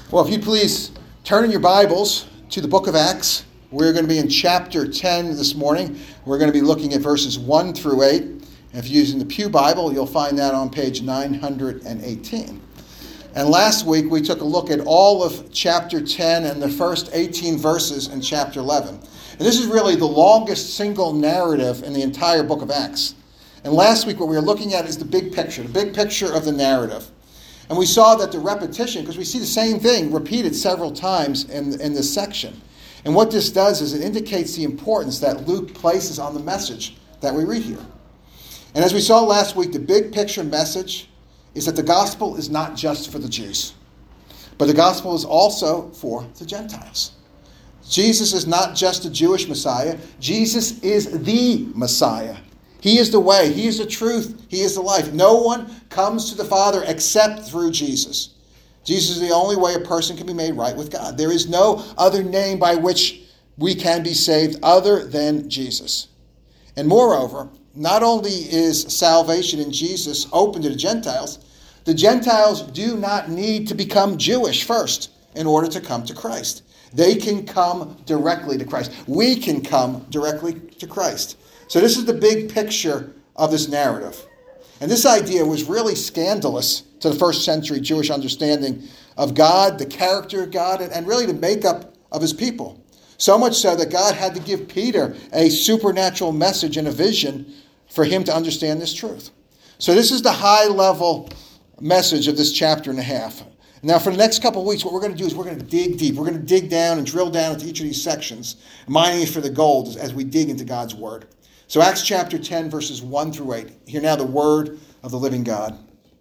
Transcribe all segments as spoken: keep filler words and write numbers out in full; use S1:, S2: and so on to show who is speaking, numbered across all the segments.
S1: Well, if you please turn in your Bibles to the book of Acts. We're going to be in chapter ten this morning. We're going to be looking at verses one through eight. And if you're using the Pew Bible, you'll find that on page nine hundred eighteen. And last week, we took a look at all of chapter ten and the first eighteen verses in chapter eleven. And this is really the longest single narrative in the entire book of Acts. And last week, what we were looking at is the big picture, the big picture of the narrative. And we saw that the repetition, because we see the same thing repeated several times in, in this section. And what this does is it indicates the importance that Luke places on the message that we read here. And as we saw last week, the big picture message is that the gospel is not just for the Jews, but the gospel is also for the Gentiles. Jesus is not just a Jewish Messiah. Jesus is the Messiah. He is the way. He is the truth. He is the life. No one comes to the Father except through Jesus. Jesus is the only way a person can be made right with God. There is no other name by which we can be saved other than Jesus. And moreover, not only is salvation in Jesus open to the Gentiles, the Gentiles do not need to become Jewish first in order to come to Christ. They can come directly to Christ. We can come directly to Christ. So this is the big picture of this narrative. And this idea was really scandalous to the first century Jewish understanding of God, the character of God, and really the makeup of his people. So much so that God had to give Peter a supernatural message and a vision for him to understand this truth. So this is the high-level message of this chapter and a half. Now, for the next couple of weeks, what we're going to do is we're going to dig deep. We're going to dig down and drill down into each of these sections, mining for the gold as, as we dig into God's word. So Acts chapter ten, verses one through eight. Hear now the word of the living God.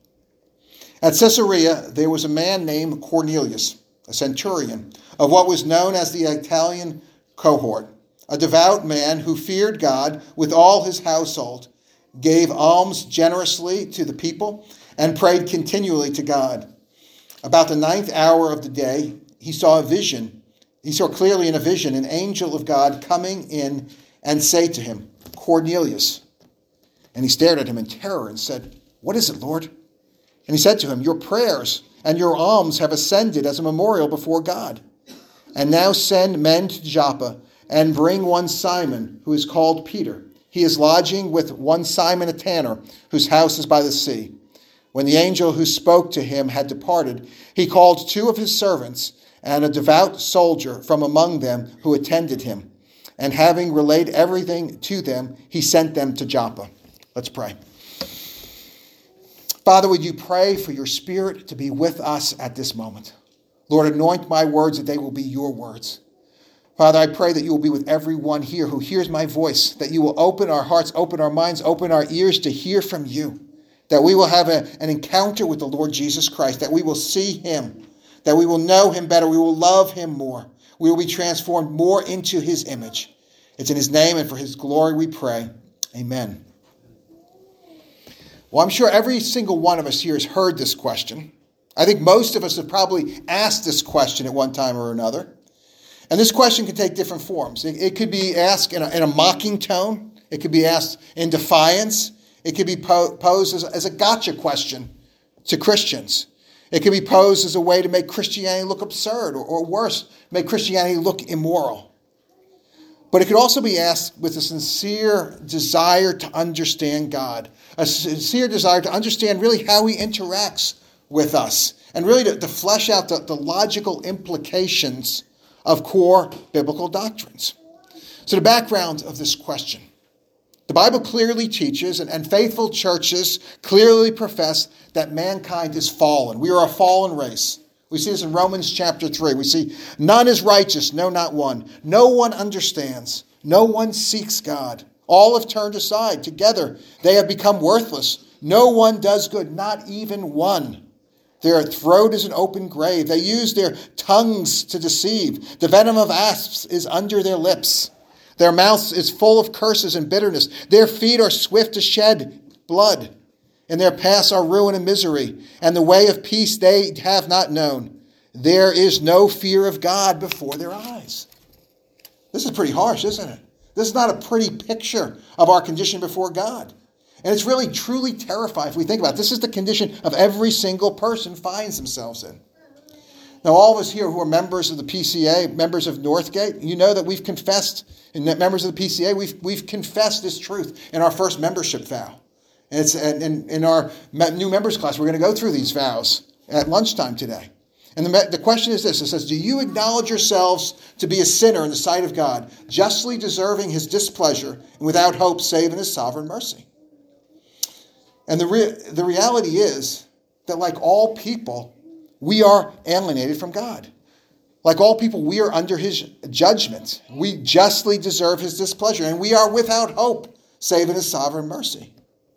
S1: At Caesarea, there was a man named Cornelius, a centurion, of what was known as the Italian cohort, a devout man who feared God with all his household, gave alms generously to the people, and prayed continually to God. About the ninth hour of the day, he saw a vision. He saw clearly in a vision an angel of God coming in and say to him, Cornelius. And he stared at him in terror and said, What is it, Lord? And he said to him, Your prayers and your alms have ascended as a memorial before God. And now send men to Joppa and bring one Simon, who is called Peter. He is lodging with one Simon a tanner, whose house is by the sea. When the angel who spoke to him had departed, he called two of his servants and a devout soldier from among them who attended him. And having relayed everything to them, he sent them to Joppa. Let's pray. Father, would you pray for your Spirit to be with us at this moment? Lord, anoint my words that they will be your words. Father, I pray that you will be with everyone here who hears my voice, that you will open our hearts, open our minds, open our ears to hear from you, that we will have a, an encounter with the Lord Jesus Christ, that we will see him, that we will know him better, we will love him more. We will be transformed more into his image. It's in his name and for his glory we pray. Amen. Well, I'm sure every single one of us here has heard this question. I think most of us have probably asked this question at one time or another. And this question can take different forms. It, it could be asked in a, in a mocking tone. It could be asked in defiance. It could be po- posed as, as a gotcha question to Christians. It can be posed as a way to make Christianity look absurd, or, or worse, make Christianity look immoral. But it could also be asked with a sincere desire to understand God, a sincere desire to understand really how he interacts with us, and really to, to flesh out the, the logical implications of core biblical doctrines. So the background of this question. The Bible clearly teaches, and, and faithful churches clearly profess that mankind is fallen. We are a fallen race. We see this in Romans chapter three. We see, none is righteous, no, not one. No one understands. No one seeks God. All have turned aside. Together they have become worthless. No one does good, not even one. Their throat is an open grave. They use their tongues to deceive. The venom of asps is under their lips. Their mouth is full of curses and bitterness. Their feet are swift to shed blood. In their paths are ruin and misery, and the way of peace they have not known. There is no fear of God before their eyes. This is pretty harsh, isn't it? This is not a pretty picture of our condition before God. And it's really truly terrifying if we think about it. This is the condition of every single person finds themselves in. Now, all of us here who are members of the P C A, members of Northgate, you know that we've confessed, and members of the P C A, we've, we've confessed this truth in our first membership vow. And it's and in, in our new members class, we're going to go through these vows at lunchtime today. And the, the question is this. It says, do you acknowledge yourselves to be a sinner in the sight of God, justly deserving his displeasure and without hope save in his sovereign mercy? And the re- the reality is that like all people, we are alienated from God. Like all people, we are under his judgment. We justly deserve his displeasure, and we are without hope save in his sovereign mercy.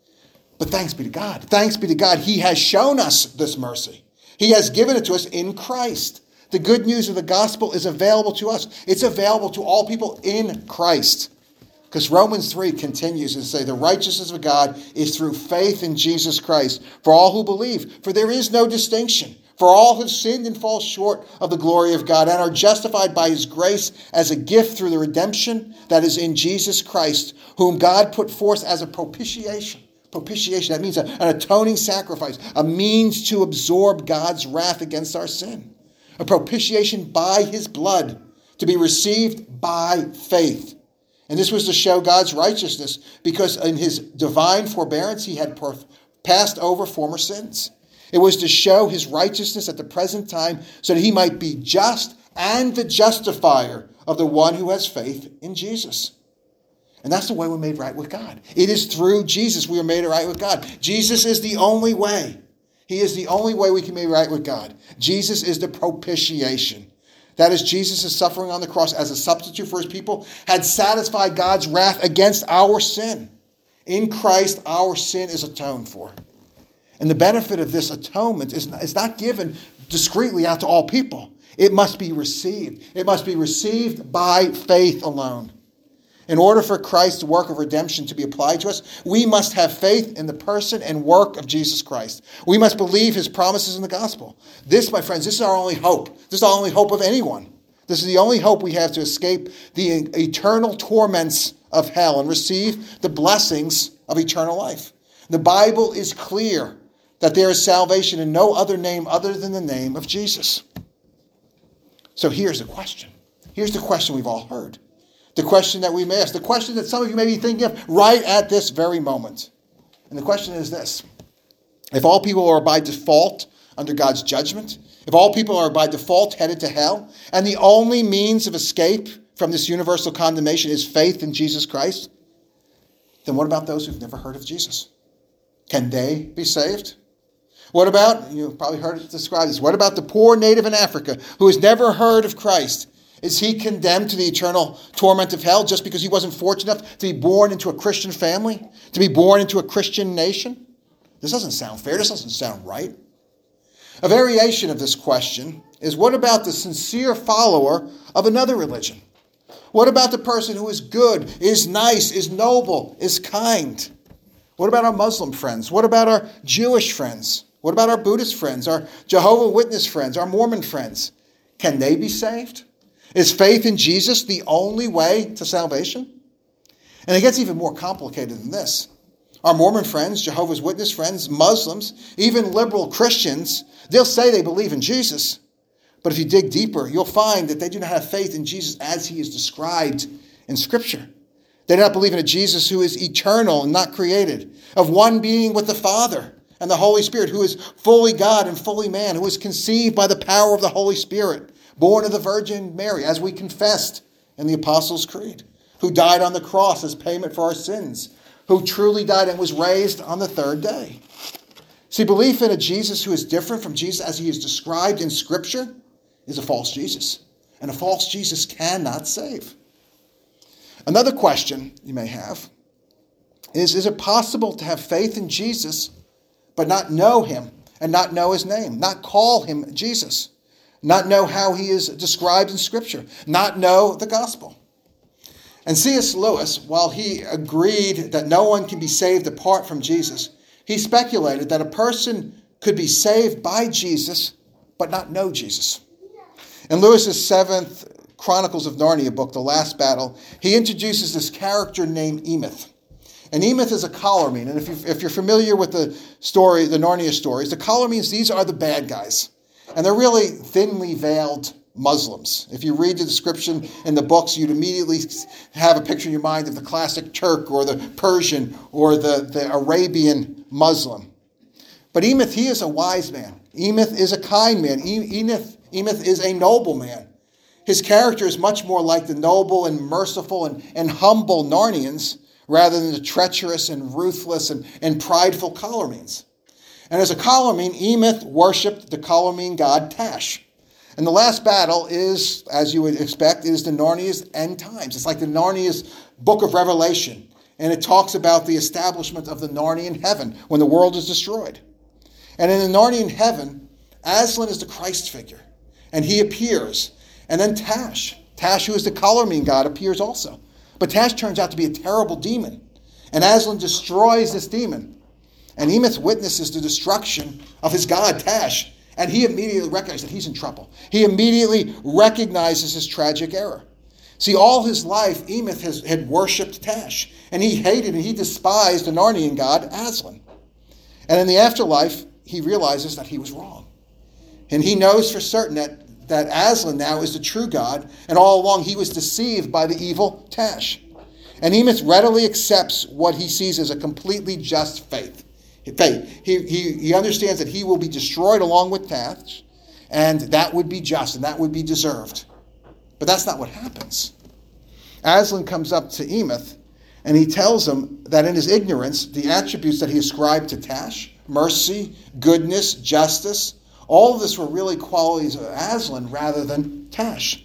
S1: But thanks be to God. Thanks be to God. He has shown us this mercy. He has given it to us in Christ. The good news of the gospel is available to us. It's available to all people in Christ. Because Romans three continues to say the righteousness of God is through faith in Jesus Christ for all who believe. For there is no distinction. For all have sinned and fall short of the glory of God and are justified by his grace as a gift through the redemption that is in Jesus Christ, whom God put forth as a propitiation. Propitiation, that means a, an atoning sacrifice, a means to absorb God's wrath against our sin. A propitiation by his blood to be received by faith. And this was to show God's righteousness because in his divine forbearance he had passed over former sins. It was to show his righteousness at the present time so that he might be just and the justifier of the one who has faith in Jesus. And that's the way we're made right with God. It is through Jesus we are made right with God. Jesus is the only way. He is the only way we can be right with God. Jesus is the propitiation. That is, Jesus' suffering on the cross as a substitute for his people had satisfied God's wrath against our sin. In Christ, our sin is atoned for. And the benefit of this atonement is not, is not given discreetly out to all people. It must be received. It must be received by faith alone. In order for Christ's work of redemption to be applied to us, we must have faith in the person and work of Jesus Christ. We must believe his promises in the gospel. This, my friends, this is our only hope. This is the only hope of anyone. This is the only hope we have to escape the eternal torments of hell and receive the blessings of eternal life. The Bible is clear that there is salvation in no other name other than the name of Jesus. So here's the question. Here's the question we've all heard. The question that we may ask, the question that some of you may be thinking of right at this very moment. And the question is this. If all people are by default under God's judgment, if all people are by default headed to hell, and the only means of escape from this universal condemnation is faith in Jesus Christ, then what about those who've never heard of Jesus? Can they be saved? What about, you've probably heard it described as, what about the poor native in Africa who has never heard of Christ? Is he condemned to the eternal torment of hell just because he wasn't fortunate enough to be born into a Christian family? To be born into a Christian nation? This doesn't sound fair. This doesn't sound right. A variation of this question is, what about the sincere follower of another religion? What about the person who is good, is nice, is noble, is kind? What about our Muslim friends? What about our Jewish friends? What about our Buddhist friends, our Jehovah's Witness friends, our Mormon friends? Can they be saved? Is faith in Jesus the only way to salvation? And it gets even more complicated than this. Our Mormon friends, Jehovah's Witness friends, Muslims, even liberal Christians, they'll say they believe in Jesus. But if you dig deeper, you'll find that they do not have faith in Jesus as he is described in Scripture. They do not believe in a Jesus who is eternal and not created, of one being with the Father and the Holy Spirit, who is fully God and fully man, who was conceived by the power of the Holy Spirit, born of the Virgin Mary, as we confessed in the Apostles' Creed, who died on the cross as payment for our sins, who truly died and was raised on the third day. See, belief in a Jesus who is different from Jesus as he is described in Scripture is a false Jesus. And a false Jesus cannot save. Another question you may have is, is it possible to have faith in Jesus but not know him and not know his name, not call him Jesus? Not know how he is described in Scripture, not know the gospel. And C S Lewis, while he agreed that no one can be saved apart from Jesus, he speculated that a person could be saved by Jesus but not know Jesus. In Lewis's seventh Chronicles of Narnia book, The Last Battle, he introduces this character named Emeth. And Emeth is a collar-mean. And if, you, if you're familiar with the story, the Narnia stories, the collar-means, these are the bad guys. And they're really thinly veiled Muslims. If you read the description in the books, you'd immediately have a picture in your mind of the classic Turk or the Persian or the, the Arabian Muslim. But Emeth, he is a wise man. Emeth is a kind man. Emeth, Emeth is a noble man. His character is much more like the noble and merciful and, and humble Narnians rather than the treacherous and ruthless and, and prideful Calormenes. And as a Calormene, Emeth worshipped the Calormene god Tash. And the last battle is, as you would expect, is the Narnia's end times. It's like the Narnia's book of Revelation. And it talks about the establishment of the Narnian heaven when the world is destroyed. And in the Narnian heaven, Aslan is the Christ figure. And he appears. And then Tash, Tash, who is the Calormene god, appears also. But Tash turns out to be a terrible demon. And Aslan destroys this demon. And Emeth witnesses the destruction of his god, Tash. And he immediately recognizes that he's in trouble. He immediately recognizes his tragic error. See, all his life, Emeth has, had worshipped Tash. And he hated and he despised the Narnian god, Aslan. And in the afterlife, he realizes that he was wrong. And he knows for certain that, that Aslan now is the true god. And all along, he was deceived by the evil Tash. And Emeth readily accepts what he sees as a completely just fate. Fate. He, he, he understands that he will be destroyed along with Tash, and that would be just, and that would be deserved. But that's not what happens. Aslan comes up to Emeth, and he tells him that in his ignorance, the attributes that he ascribed to Tash, mercy, goodness, justice, all of this were really qualities of Aslan rather than Tash.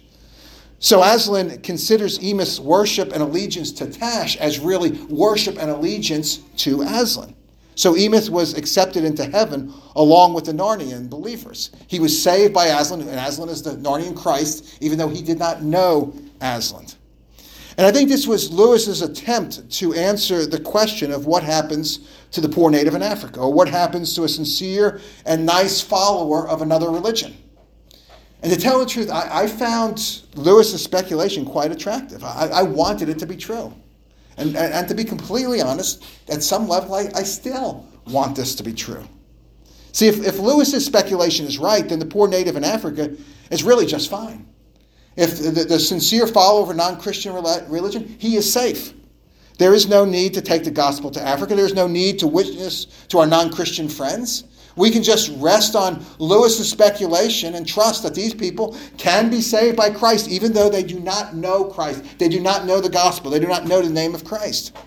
S1: So Aslan considers Emeth's worship and allegiance to Tash as really worship and allegiance to Aslan. So Emeth was accepted into heaven along with the Narnian believers. He was saved by Aslan, and Aslan is the Narnian Christ, even though he did not know Aslan. And I think this was Lewis's attempt to answer the question of what happens to the poor native in Africa, or what happens to a sincere and nice follower of another religion. And to tell the truth, I, I found Lewis's speculation quite attractive. I, I wanted it to be true. And, and, and to be completely honest, at some level, I, I still want this to be true. See, if, if Lewis's speculation is right, then the poor native in Africa is really just fine. If the, the sincere follower of a non-Christian religion, he is safe. There is no need to take the gospel to Africa. There is no need to witness to our non-Christian friends. We can just rest on Lewis's speculation and trust that these people can be saved by Christ, even though they do not know Christ. They do not know the gospel. They do not know the name of Christ.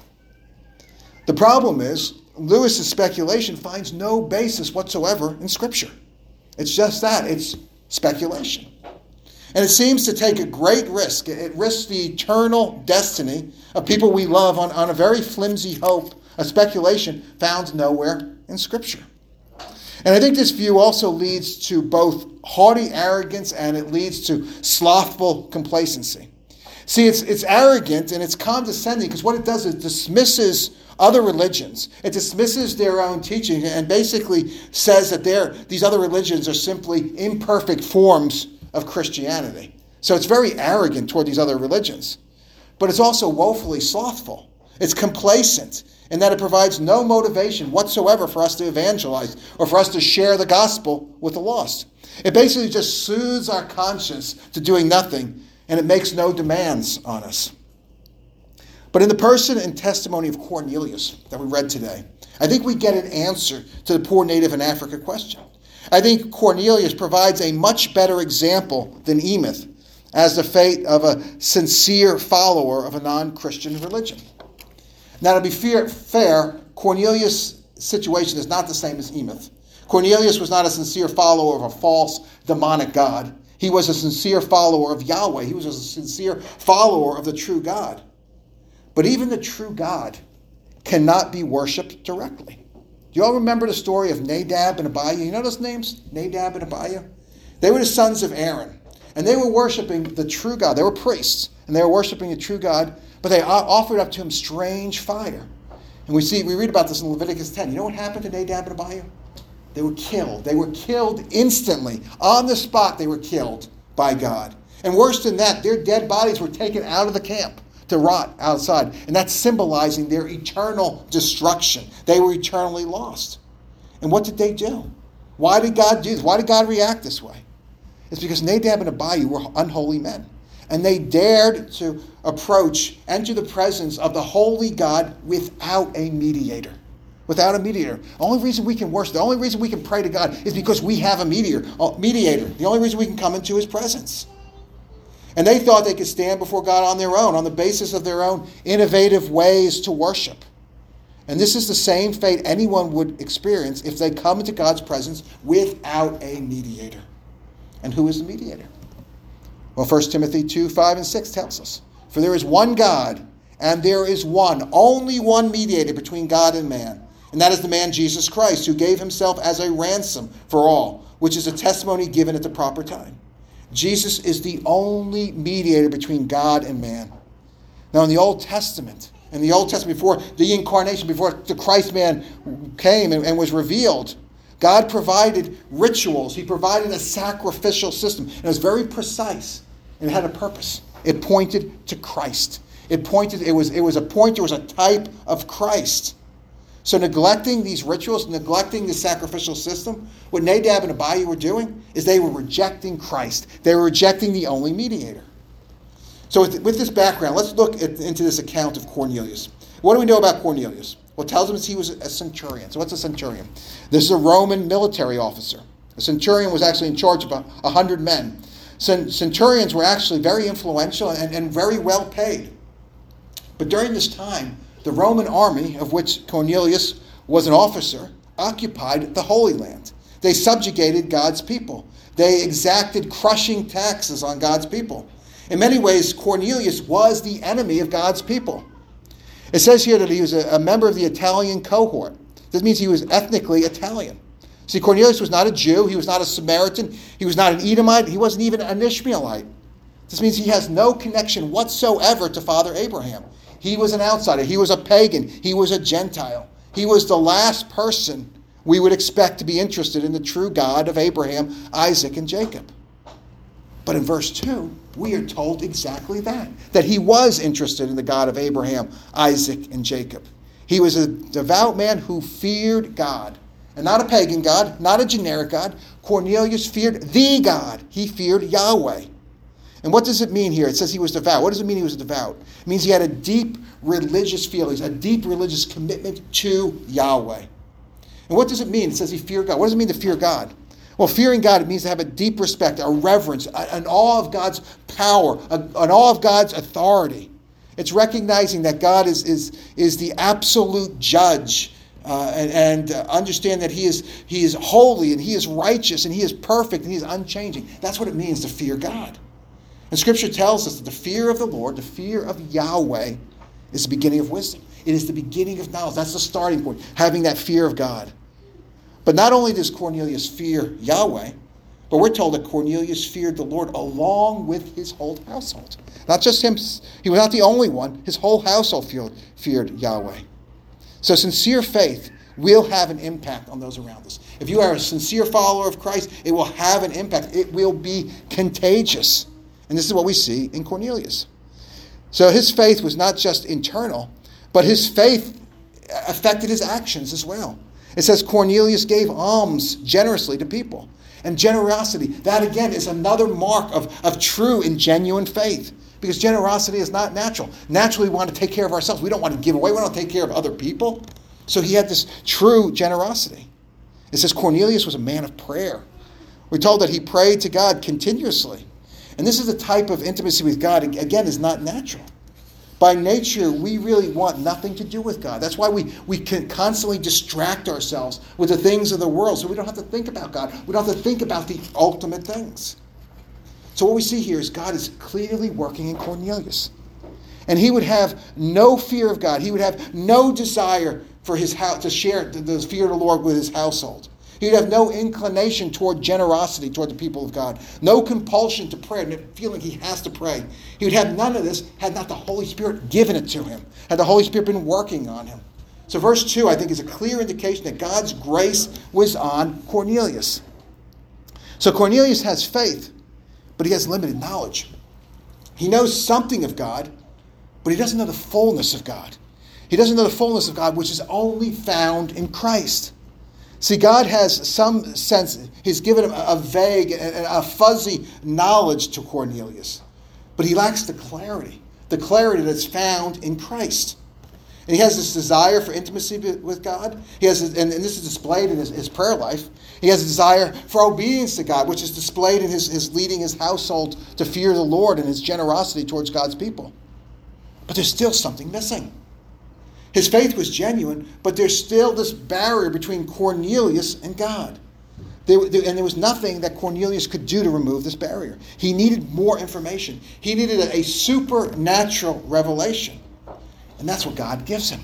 S1: The problem is, Lewis's speculation finds no basis whatsoever in Scripture. It's just that. It's speculation. And it seems to take a great risk. It risks the eternal destiny of people we love on, on a very flimsy hope, a speculation found nowhere in Scripture. And I think this view also leads to both haughty arrogance and it leads to slothful complacency. See, it's, it's arrogant and it's condescending because what it does is it dismisses other religions. It dismisses their own teaching and basically says that they're, these other religions are simply imperfect forms of Christianity. So it's very arrogant toward these other religions. But it's also woefully slothful. It's complacent in that it provides no motivation whatsoever for us to evangelize or for us to share the gospel with the lost. It basically just soothes our conscience to doing nothing, and it makes no demands on us. But in the person and testimony of Cornelius that we read today, I think we get an answer to the poor native in Africa question. I think Cornelius provides a much better example than Emeth as the fate of a sincere follower of a non-Christian religion. Now, to be fair, fair, Cornelius' situation is not the same as Emeth. Cornelius was not a sincere follower of a false demonic god. He was a sincere follower of Yahweh. He was a sincere follower of the true God. But even the true God cannot be worshipped directly. Do you all remember the story of Nadab and Abihu? You know those names? Nadab and Abihu? They were the sons of Aaron. And they were worshiping the true God. They were priests. And they were worshiping the true God. But they offered up to him strange fire. And we see, we read about this in Leviticus ten. You know what happened to Nadab and Abihu? They were killed. They were killed instantly. On the spot, they were killed by God. And worse than that, their dead bodies were taken out of the camp to rot outside. And that's symbolizing their eternal destruction. They were eternally lost. And what did they do? Why did God do this? Why did God react this way? It's because Nadab and Abihu were unholy men. And they dared to approach, enter the presence of the holy God without a mediator. Without a mediator. The only reason we can worship, the only reason we can pray to God is because we have a mediator. mediator. The only reason we can come into his presence. And they thought they could stand before God on their own, on the basis of their own innovative ways to worship. And this is the same fate anyone would experience if they come into God's presence without a mediator. And who is the mediator? Well, First Timothy two, five, and six tells us, for there is one God, and there is one, only one mediator between God and man, and that is the man Jesus Christ, who gave himself as a ransom for all, which is a testimony given at the proper time. Jesus is the only mediator between God and man. Now, in the Old Testament, in the Old Testament, before the incarnation, before the Christ man came and, and was revealed, God provided rituals. He provided a sacrificial system. And it was very precise. And it had a purpose. It pointed to Christ. It pointed, it was, it was a pointer, it was a type of Christ. So neglecting these rituals, neglecting the sacrificial system, what Nadab and Abihu were doing is they were rejecting Christ. They were rejecting the only mediator. So with, with this background, let's look at, into this account of Cornelius. What do we know about Cornelius? Well, it tells us he was a centurion. So what's a centurion? This is a Roman military officer. A centurion was actually in charge of a hundred men. Centurions were actually very influential and, and very well paid. But during this time, the Roman army, of which Cornelius was an officer, occupied the Holy Land. They subjugated God's people. They exacted crushing taxes on God's people. In many ways, Cornelius was the enemy of God's people. It says here that he was a, a member of the Italian cohort. This means he was ethnically Italian. See, Cornelius was not a Jew. He was not a Samaritan. He was not an Edomite. He wasn't even an Ishmaelite. This means he has no connection whatsoever to Father Abraham. He was an outsider. He was a pagan. He was a Gentile. He was the last person we would expect to be interested in the true God of Abraham, Isaac, and Jacob. But in verse two, we are told exactly that. That he was interested in the God of Abraham, Isaac, and Jacob. He was a devout man who feared God. And not a pagan God, not a generic God. Cornelius feared the God. He feared Yahweh. And what does it mean here? It says he was devout. What does it mean he was devout? It means he had a deep religious feelings, a deep religious commitment to Yahweh. And what does it mean? It says he feared God. What does it mean to fear God? Well, fearing God, it means to have a deep respect, a reverence, an awe of God's power, an awe of God's authority. It's recognizing that God is, is, is the absolute judge, uh, and, and uh, understand that he is, he is holy and he is righteous and he is perfect and he is unchanging. That's what it means to fear God. And Scripture tells us that the fear of the Lord, the fear of Yahweh, is the beginning of wisdom. It is the beginning of knowledge. That's the starting point, having that fear of God. But not only does Cornelius fear Yahweh, but we're told that Cornelius feared the Lord along with his whole household. Not just him, he was not the only one. His whole household feared Yahweh. So sincere faith will have an impact on those around us. If you are a sincere follower of Christ, it will have an impact. It will be contagious. And this is what we see in Cornelius. So his faith was not just internal, but his faith affected his actions as well. It says Cornelius gave alms generously to people. And generosity, that again is another mark of, of true and genuine faith. Because generosity is not natural. Naturally, we want to take care of ourselves. We don't want to give away. We don't take care of other people. So he had this true generosity. It says Cornelius was a man of prayer. We're told that he prayed to God continuously. And this is a type of intimacy with God, again, is not natural. By nature, we really want nothing to do with God. That's why we, we can constantly distract ourselves with the things of the world, so we don't have to think about God. We don't have to think about the ultimate things. So what we see here is God is clearly working in Cornelius. And he would have no fear of God. He would have no desire for his house to share the fear of the Lord with his household. He would have no inclination toward generosity toward the people of God. No compulsion to pray, feeling he has to pray. He would have none of this had not the Holy Spirit given it to him, had the Holy Spirit been working on him. So verse two, I think, is a clear indication that God's grace was on Cornelius. So Cornelius has faith, but he has limited knowledge. He knows something of God, but he doesn't know the fullness of God. He doesn't know the fullness of God, which is only found in Christ. See, God has some sense, he's given him a vague, a fuzzy knowledge to Cornelius. But he lacks the clarity, the clarity that's found in Christ. And he has this desire for intimacy with God. He has, and this is displayed in his, his prayer life. He has a desire for obedience to God, which is displayed in his, his leading his household to fear the Lord and his generosity towards God's people. But there's still something missing. His faith was genuine, but there's still this barrier between Cornelius and God. There, there, and there was nothing that Cornelius could do to remove this barrier. He needed more information. He needed a, a supernatural revelation. And that's what God gives him.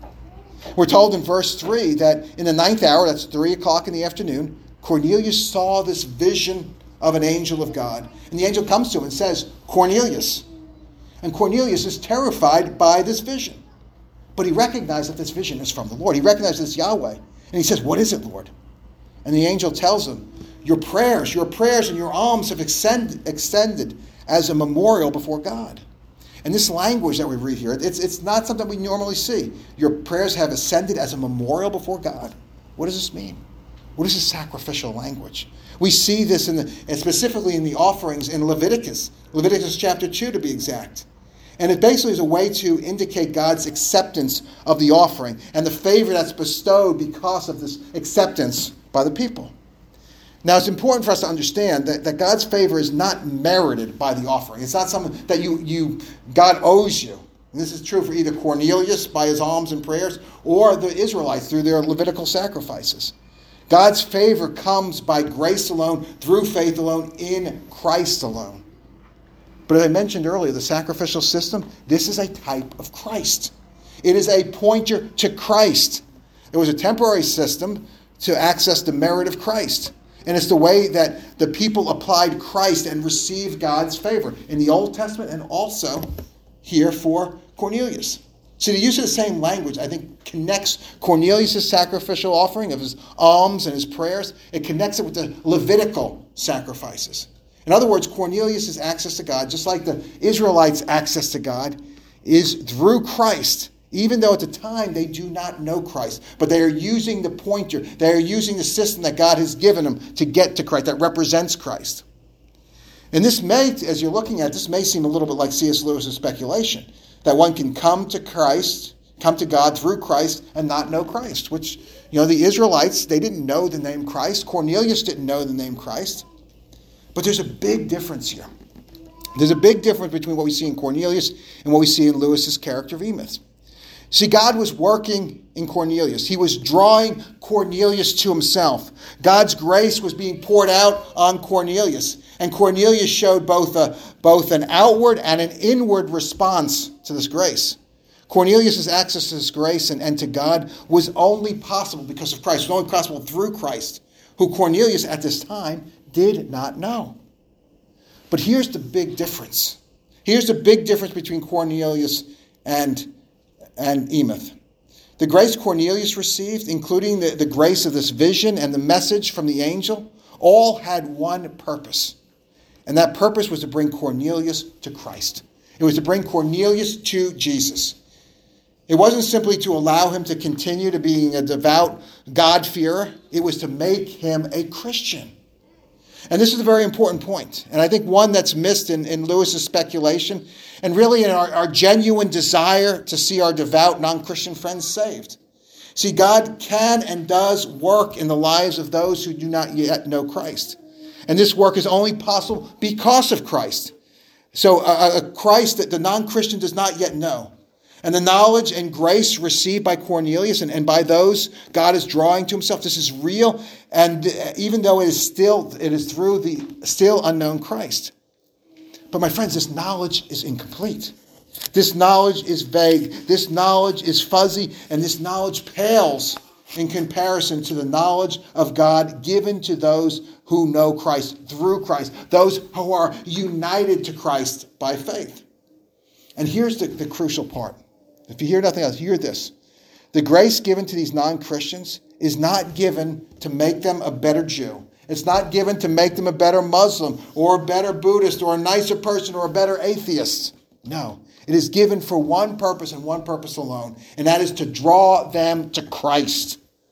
S1: We're told in verse three that in the ninth hour, that's three o'clock in the afternoon, Cornelius saw this vision of an angel of God. And the angel comes to him and says, Cornelius. And Cornelius is terrified by this vision. But he recognized that this vision is from the Lord. He recognizes it's Yahweh. And he says, what is it, Lord? And the angel tells him, your prayers, your prayers and your alms have extend, extended as a memorial before God. And this language that we read here, it's, it's not something we normally see. Your prayers have ascended as a memorial before God. What does this mean? What is this sacrificial language? We see this in the, and specifically in the offerings in Leviticus, Leviticus chapter two to be exact. And it basically is a way to indicate God's acceptance of the offering and the favor that's bestowed because of this acceptance by the people. Now, it's important for us to understand that, that God's favor is not merited by the offering. It's not something that you, you God owes you. And this is true for either Cornelius by his alms and prayers or the Israelites through their Levitical sacrifices. God's favor comes by grace alone, through faith alone, in Christ alone. But as I mentioned earlier, the sacrificial system, this is a type of Christ. It is a pointer to Christ. It was a temporary system to access the merit of Christ. And it's the way that the people applied Christ and received God's favor in the Old Testament and also here for Cornelius. See, the use of the same language, I think, connects Cornelius' sacrificial offering of his alms and his prayers. It connects it with the Levitical sacrifices. In other words, Cornelius' access to God, just like the Israelites' access to God, is through Christ. Even though at the time they do not know Christ. But they are using the pointer. They are using the system that God has given them to get to Christ, that represents Christ. And this may, as you're looking at, this may seem a little bit like C S Lewis's speculation. That one can come to Christ, come to God through Christ and not know Christ. Which, you know, the Israelites, they didn't know the name Christ. Cornelius didn't know the name Christ. But there's a big difference here. There's a big difference between what we see in Cornelius and what we see in Lewis's character of Emus. See, God was working in Cornelius. He was drawing Cornelius to himself. God's grace was being poured out on Cornelius. And Cornelius showed both, a, both an outward and an inward response to this grace. Cornelius' access to this grace and, and to God was only possible because of Christ. It was only possible through Christ, who Cornelius at this time did not know. But here's the big difference. Here's the big difference between Cornelius and and Emus. The grace Cornelius received, including the, the grace of this vision and the message from the angel, all had one purpose. And that purpose was to bring Cornelius to Christ. It was to bring Cornelius to Jesus. It wasn't simply to allow him to continue to being a devout God-fearer. It was to make him a Christian. And this is a very important point, and I think one that's missed in, in Lewis's speculation, and really in our, our genuine desire to see our devout non-Christian friends saved. See, God can and does work in the lives of those who do not yet know Christ. And this work is only possible because of Christ. So a, a Christ that the non-Christian does not yet know. And the knowledge and grace received by Cornelius and, and by those God is drawing to himself, this is real. And even though it is still, it is through the still unknown Christ. But my friends, this knowledge is incomplete. This knowledge is vague. This knowledge is fuzzy. And this knowledge pales in comparison to the knowledge of God given to those who know Christ through Christ. Those who are united to Christ by faith. And here's the, the crucial part. If you hear nothing else, hear this. The grace given to these non-Christians is not given to make them a better Jew. It's not given to make them a better Muslim or a better Buddhist or a nicer person or a better atheist. No, it is given for one purpose and one purpose alone, and that is to draw them to Christ. The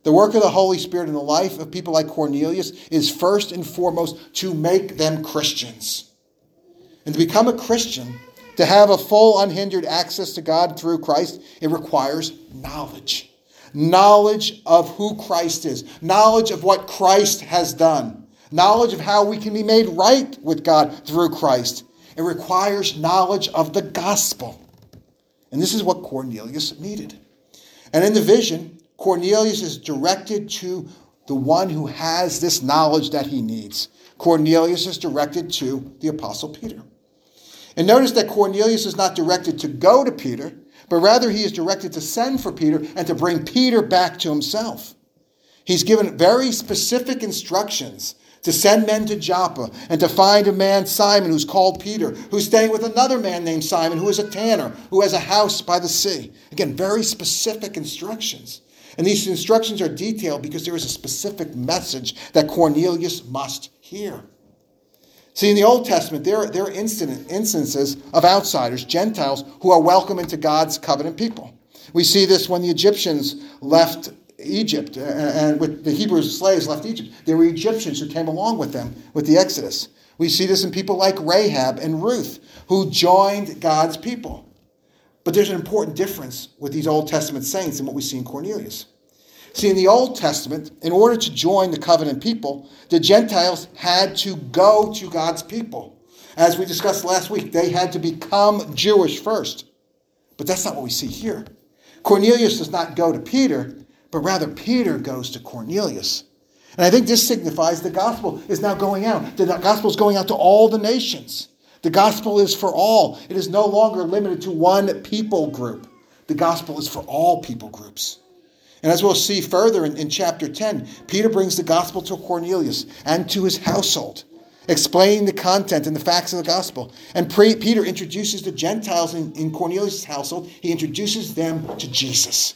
S1: The work of the Holy Spirit in the life of people like Cornelius is first and foremost to make them Christians. And to become a Christian, to have a full unhindered access to God through Christ, it requires knowledge. Knowledge of who Christ is. Knowledge of what Christ has done. Knowledge of how we can be made right with God through Christ. It requires knowledge of the gospel. And this is what Cornelius needed. And in the vision, Cornelius is directed to the one who has this knowledge that he needs. Cornelius is directed to the Apostle Peter. And notice that Cornelius is not directed to go to Peter, but rather he is directed to send for Peter and to bring Peter back to himself. He's given very specific instructions to send men to Joppa and to find a man, Simon, who's called Peter, who's staying with another man named Simon, who is a tanner, who has a house by the sea. Again, very specific instructions. And these instructions are detailed because there is a specific message that Cornelius must hear. See, in the Old Testament, there, there are incident, instances of outsiders, Gentiles, who are welcome into God's covenant people. We see this when the Egyptians left Egypt, and with the Hebrew slaves left Egypt. There were Egyptians who came along with them with the Exodus. We see this in people like Rahab and Ruth, who joined God's people. But there's an important difference with these Old Testament saints and what we see in Cornelius. See, in the Old Testament, in order to join the covenant people, the Gentiles had to go to God's people. As we discussed last week, they had to become Jewish first. But that's not what we see here. Cornelius does not go to Peter, but rather Peter goes to Cornelius. And I think this signifies the gospel is now going out. The gospel is going out to all the nations. The gospel is for all. It is no longer limited to one people group. The gospel is for all people groups. And as we'll see further in, in chapter ten, Peter brings the gospel to Cornelius and to his household, explaining the content and the facts of the gospel. And pre- Peter introduces the Gentiles in, in Cornelius' household. He introduces them to Jesus.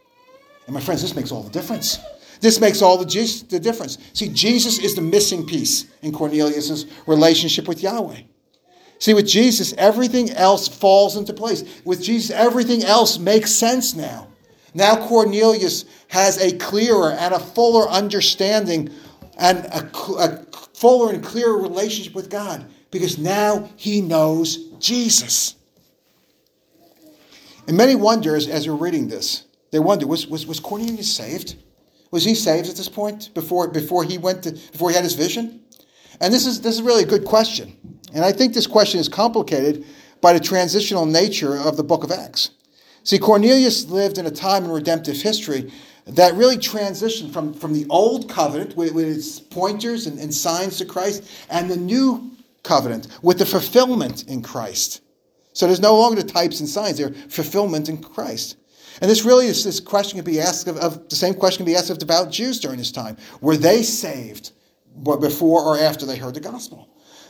S1: And my friends, this makes all the difference. This makes all the, the difference. See, Jesus is the missing piece in Cornelius' relationship with Yahweh. See, with Jesus, everything else falls into place. With Jesus, everything else makes sense now. Now Cornelius has a clearer and a fuller understanding and a, a fuller and clearer relationship with God because now he knows Jesus. And many wonder as, as we're reading this, they wonder, was, was, was Cornelius saved? Was he saved at this point before, before he went to, before he had his vision? And this is this is really a good question. And I think this question is complicated by the transitional nature of the book of Acts. See, Cornelius lived in a time in redemptive history that really transitioned from, from the old covenant with, with its pointers and, and signs to Christ and the new covenant with the fulfillment in Christ. So there's no longer the types and signs, they're fulfillment in Christ. And this really is this question can be asked of, of the same question can be asked of devout Jews during this time. Were they saved before or after they heard the gospel?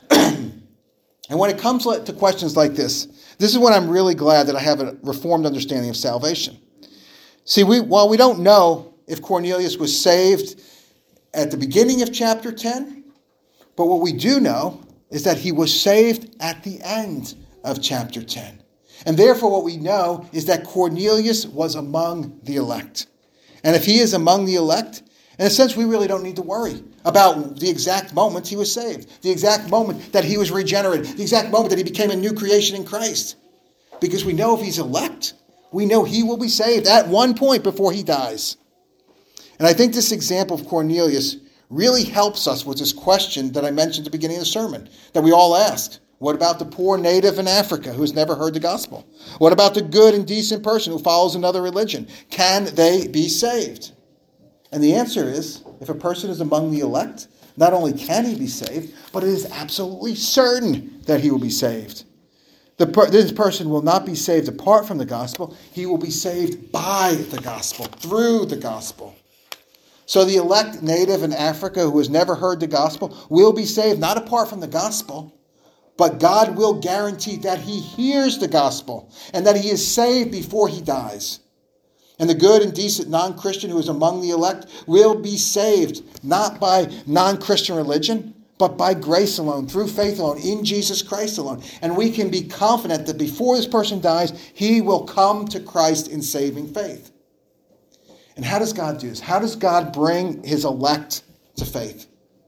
S1: And when it comes to questions like this, this is when I'm really glad that I have a reformed understanding of salvation. See, we, while we don't know if Cornelius was saved at the beginning of chapter ten, but what we do know is that he was saved at the end of chapter ten. And therefore what we know is that Cornelius was among the elect. And if he is among the elect, in a sense, we really don't need to worry about the exact moment he was saved, the exact moment that he was regenerated, the exact moment that he became a new creation in Christ. Because we know if he's elect, we know he will be saved at one point before he dies. And I think this example of Cornelius really helps us with this question that I mentioned at the beginning of the sermon, that we all ask. What about the poor native in Africa who has never heard the gospel? What about the good and decent person who follows another religion? Can they be saved? And the answer is, if a person is among the elect, not only can he be saved, but it is absolutely certain that he will be saved. The per- this person will not be saved apart from the gospel. He will be saved by the gospel, through the gospel. So the elect native in Africa who has never heard the gospel will be saved, not apart from the gospel, but God will guarantee that he hears the gospel and that he is saved before he dies. And the good and decent non-Christian who is among the elect will be saved, not by non-Christian religion, but by grace alone, through faith alone, in Jesus Christ alone. And we can be confident that before this person dies, he will come to Christ in saving faith. And how does God do this? How does God bring his elect to faith?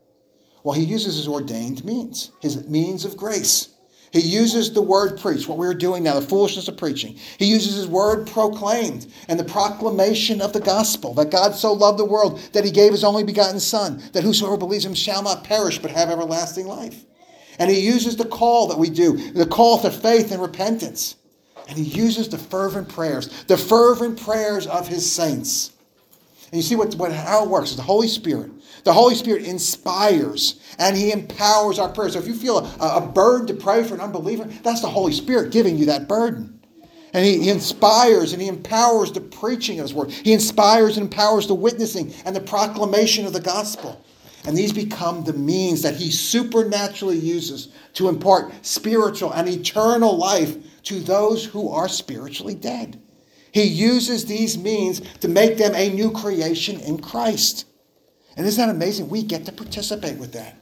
S1: Well, he uses his ordained means, his means of grace. He uses the word preached, what we're doing now, the foolishness of preaching. He uses his word proclaimed and the proclamation of the gospel, that God so loved the world that he gave his only begotten Son, that whosoever believes him shall not perish but have everlasting life. And he uses the call that we do, the call to faith and repentance. And he uses the fervent prayers, the fervent prayers of his saints. And you see what, what how it works is the Holy Spirit. The Holy Spirit inspires and he empowers our prayers. So if you feel a, a burden to pray for an unbeliever, that's the Holy Spirit giving you that burden. And he, he inspires and he empowers the preaching of his word. He inspires and empowers the witnessing and the proclamation of the gospel. And these become the means that he supernaturally uses to impart spiritual and eternal life to those who are spiritually dead. He uses these means to make them a new creation in Christ. And isn't that amazing? We get to participate with that.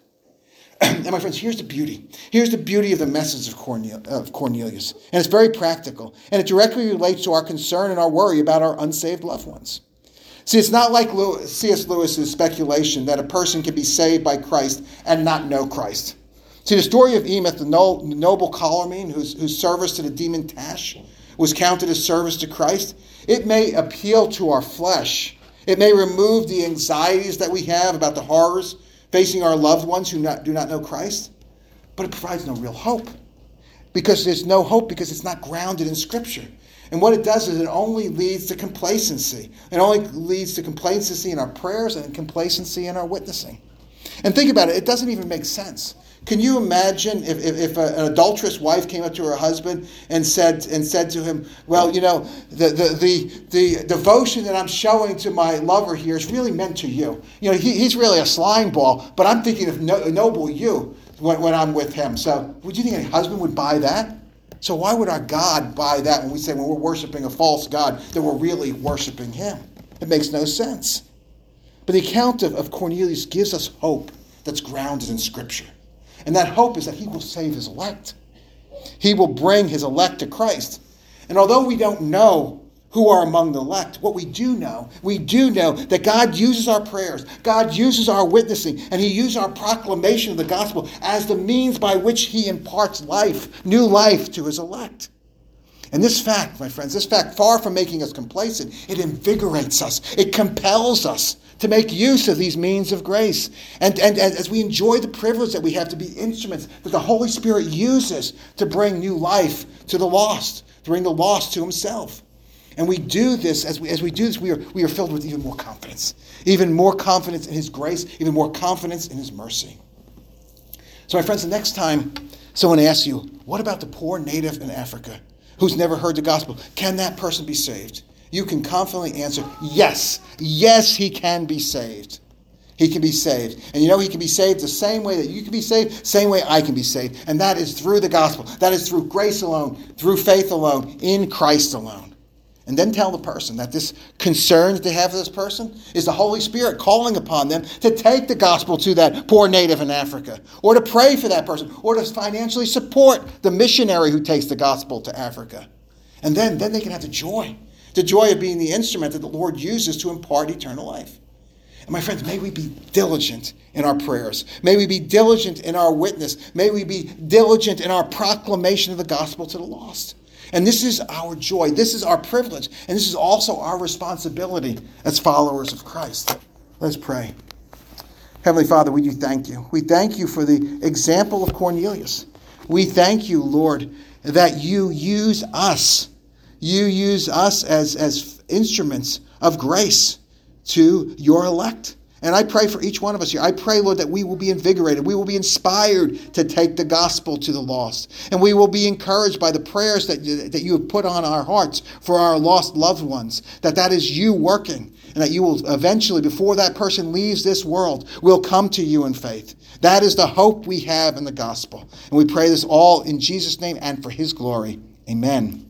S1: And my friends, here's the beauty. Here's the beauty of the message of Cornelius. And it's very practical. And it directly relates to our concern and our worry about our unsaved loved ones. See, it's not like C S Lewis's speculation that a person can be saved by Christ and not know Christ. See, the story of Emeth, the noble Colormene, whose, whose service to the demon Tash was counted as service to Christ, it may appeal to our flesh. It may remove the anxieties that we have about the horrors facing our loved ones who not, do not know Christ. But it provides no real hope. Because there's no hope because it's not grounded in Scripture. And what it does is it only leads to complacency. It only leads to complacency in our prayers and complacency in our witnessing. And think about it. It doesn't even make sense. Can you imagine if, if, if a, an adulterous wife came up to her husband and said and said to him, well, you know, the, the, the, the devotion that I'm showing to my lover here is really meant to you. You know, he, he's really a slime ball, but I'm thinking of no, noble you when, when I'm with him. So would you think any husband would buy that? So why would our God buy that when we say when we're worshiping a false God that we're really worshiping him? It makes no sense. But the account of, of Cornelius gives us hope that's grounded in Scripture. And that hope is that he will save his elect. He will bring his elect to Christ. And although we don't know who are among the elect, what we do know, we do know that God uses our prayers, God uses our witnessing, and he uses our proclamation of the gospel as the means by which he imparts life, new life to his elect. And this fact, my friends, this fact, far from making us complacent, it invigorates us. It compels us to make use of these means of grace. And, and, and as we enjoy the privilege that we have to be instruments that the Holy Spirit uses to bring new life to the lost, to bring the lost to himself. And we do this, as we, as we do this, we are, we are filled with even more confidence. Even more confidence in his grace, even more confidence in his mercy. So my friends, the next time someone asks you, what about the poor native in Africa who's never heard the gospel? Can that person be saved? You can confidently answer, yes. Yes, he can be saved. He can be saved. And you know he can be saved the same way that you can be saved, same way I can be saved. And that is through the gospel. That is through grace alone, through faith alone, in Christ alone. And then tell the person that this concern that they have for this person is the Holy Spirit calling upon them to take the gospel to that poor native in Africa, or to pray for that person, or to financially support the missionary who takes the gospel to Africa. And then, then they can have the joy, the joy of being the instrument that the Lord uses to impart eternal life. And my friends, may we be diligent in our prayers. May we be diligent in our witness. May we be diligent in our proclamation of the gospel to the lost. And this is our joy. This is our privilege. And this is also our responsibility as followers of Christ. Let's pray. Heavenly Father, we do thank you. We thank you for the example of Cornelius. We thank you, Lord, that you use us. You use us as, as instruments of grace to your elect. And I pray for each one of us here. I pray, Lord, that we will be invigorated. We will be inspired to take the gospel to the lost. And we will be encouraged by the prayers that you, that you have put on our hearts for our lost loved ones. That that is you working. And that you will eventually, before that person leaves this world, will come to you in faith. That is the hope we have in the gospel. And we pray this all in Jesus' name and for his glory. Amen.